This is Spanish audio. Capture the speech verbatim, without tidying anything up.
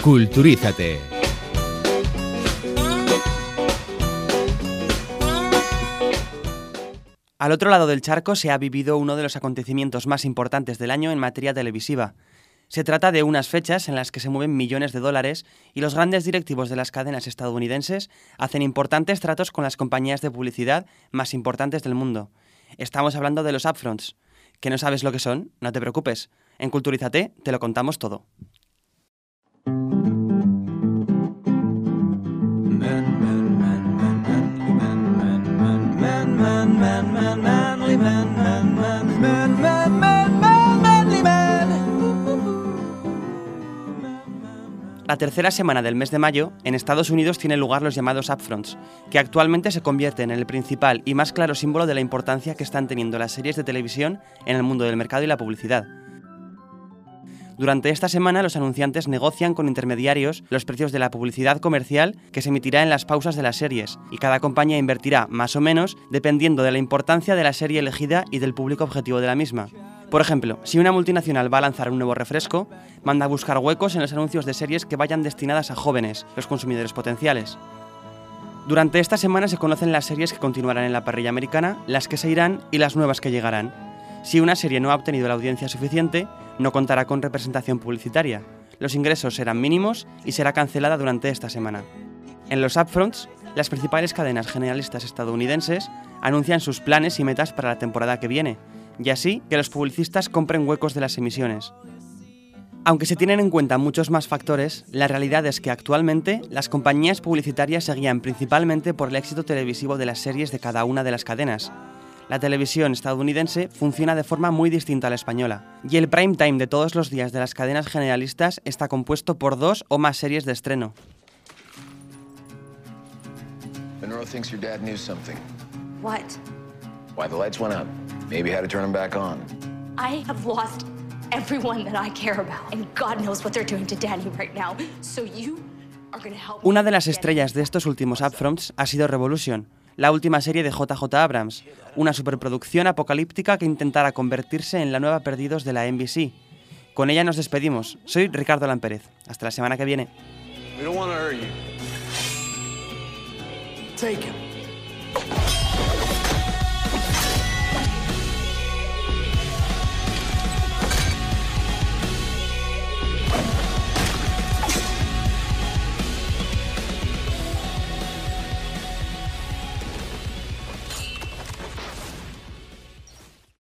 Culturízate. Al otro lado del charco se ha vivido uno de los acontecimientos más importantes del año en materia televisiva. Se trata de unas fechas en las que se mueven millones de dólares y los grandes directivos de las cadenas estadounidenses hacen importantes tratos con las compañías de publicidad más importantes del mundo. Estamos hablando de los upfronts. ¿Que no sabes lo que son? No te preocupes. En Culturízate te lo contamos todo. La tercera semana del mes de mayo, en Estados Unidos tienen lugar los llamados upfronts, que actualmente se convierten en el principal y más claro símbolo de la importancia que están teniendo las series de televisión en el mundo del mercado y la publicidad. Durante esta semana, los anunciantes negocian con intermediarios los precios de la publicidad comercial que se emitirá en las pausas de las series, y cada compañía invertirá más o menos dependiendo de la importancia de la serie elegida y del público objetivo de la misma. Por ejemplo, si una multinacional va a lanzar un nuevo refresco, manda a buscar huecos en los anuncios de series que vayan destinadas a jóvenes, los consumidores potenciales. Durante esta semana se conocen las series que continuarán en la parrilla americana, las que se irán y las nuevas que llegarán. Si una serie no ha obtenido la audiencia suficiente, no contará con representación publicitaria. Los ingresos serán mínimos y será cancelada durante esta semana. En los upfronts, las principales cadenas generalistas estadounidenses anuncian sus planes y metas para la temporada que viene, y así que los publicistas compren huecos de las emisiones. Aunque se tienen en cuenta muchos más factores, la realidad es que actualmente las compañías publicitarias se guían principalmente por el éxito televisivo de las series de cada una de las cadenas. La televisión estadounidense funciona de forma muy distinta a la española, y el prime time de todos los días de las cadenas generalistas está compuesto por dos o más series de estreno. Monroe thinks your dad knew something. What? Why the lights went out. Maybe how to turn them back on. I have lost everyone that I care about, and God knows what they're doing to Danny right now. So you are going to help me. Una de las estrellas de estos últimos upfronts ha sido Revolution, la última serie de J J Abrams, una superproducción apocalíptica que intentará convertirse en la nueva Perdidos de la N B C. Con ella nos despedimos. Soy Ricardo Lampérez. Hasta la semana que viene. We don't want to hurt you. Take him.